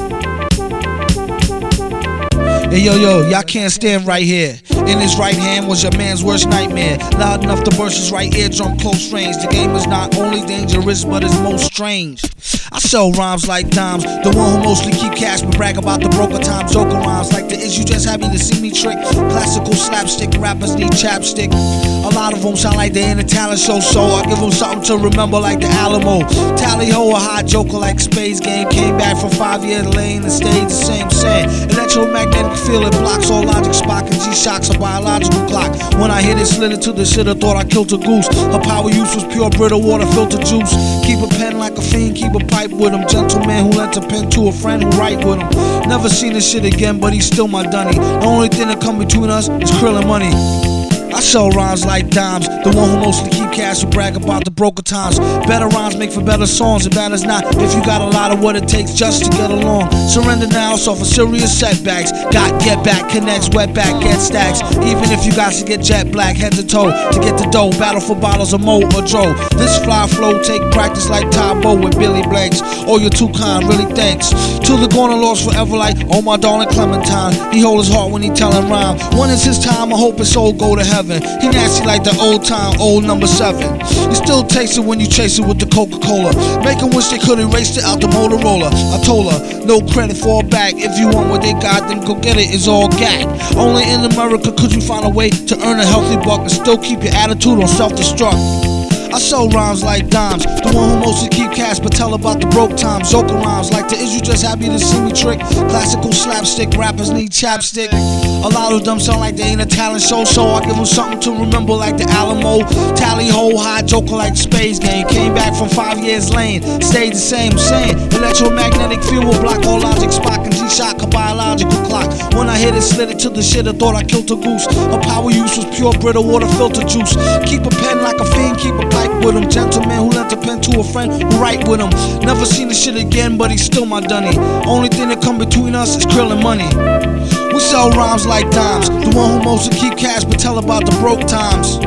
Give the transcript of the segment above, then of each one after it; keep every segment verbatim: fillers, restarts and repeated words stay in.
Hey yo yo, y'all can't stand right here. In his right hand was your man's worst nightmare. Loud enough to burst his right eardrum close range. The game is not only dangerous but it's most strange. I sell rhymes like dimes, the one who mostly keep cash but brag about the broker time. Joker rhymes like the is you just happy to see me trick. Classical slapstick rappers need chapstick. A lot of them sound like they're in a talent show, so I give them something to remember like the Alamo. Tally ho, a hot joker like Space Game. Came back from five years lane and stayed the same same. Electromagnetic field, it blocks all logic. Spock and G-Shock's a biological clock. When I hit it, slid it to the shit, I thought I killed a goose. Her power use was pure Brita water filter juice. Keep a pen like a fiend, keep a pipe with him. Gentleman who lent a pen to a friend who write with him. Never seen this shit again, but he's still my dunny. The only thing that come between us is krill and money. I sell rhymes like dimes, the one who mostly keep cash who brag about the broker times. Better rhymes make for better songs, and bad as not if you got a lot of what it takes just to get along. Surrender now, so for serious setbacks. Got get back, connects, wet back, get stacks. Even if you got to get jet black, head to toe to get the dough. Battle for bottles of Mo or Dro. This fly flow take practice like Tybo with Billy Blanks. Oh, you're too kind, really thanks. To the corner lost forever like, oh my darling Clementine. He hold his heart when he tellin' rhyme. When is his time, I hope his soul go to heaven. He nasty like the old time, old number seven. You still taste it when you chase it with the Coca-Cola. Make 'em wish they could erase it out the Motorola. I told her, no credit, fall back. If you want what they got, then go get it, it's all gag. Only in America could you find a way to earn a healthy buck and still keep your attitude on self-destruct. I sell rhymes like dimes, the one who mostly keep cash but tell about the broke times. Joker rhymes like the is you just happy to see me trick. Classical slapstick, rappers need chapstick. A lot of them sound like they ain't a talent show, so I give them something to remember like the Alamo. Tally ho, hot joker like Space Game. Came back from five years lane, stayed the same, same. Electromagnetic field will block all logic. Spock and G-Shock, a biological clock. When I hit it, slid it to the shit, I thought I killed a goose. Her power use was pure Brita water filter juice. Keep a pen like a fiend, keep a pipe with him. Gentleman who lent a pen to a friend who write with him. Never seen this shit again, but he's still my dunny. Only thing that come between us is krill and money. We sell rhymes like dimes, the one who mostly keep cash but tell about the broke times.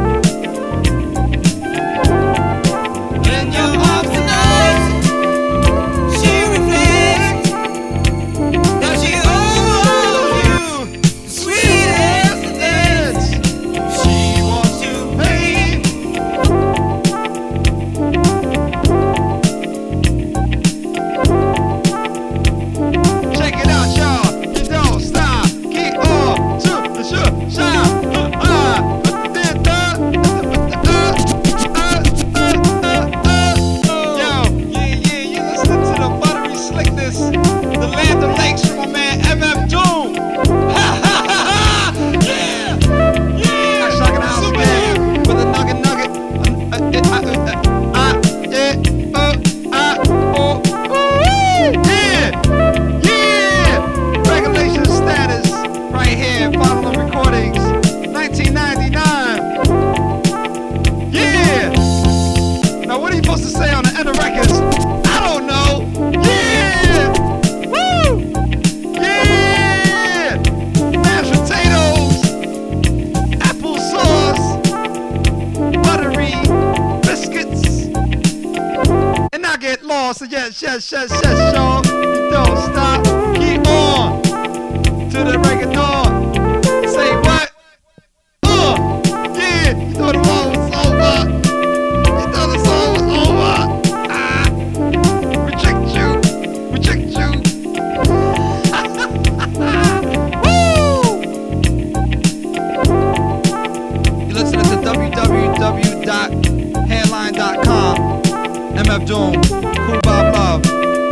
So yes, yes, yes, yes, y'all. You don't stop. Keep on to the reggae dawn. Say what? Uh, yeah. You thought the war was over. You thought the song was over. Ah, reject you, reject you. Woo! You listening to w w w dot headline dot com. M F Doom. Cool Bob Love.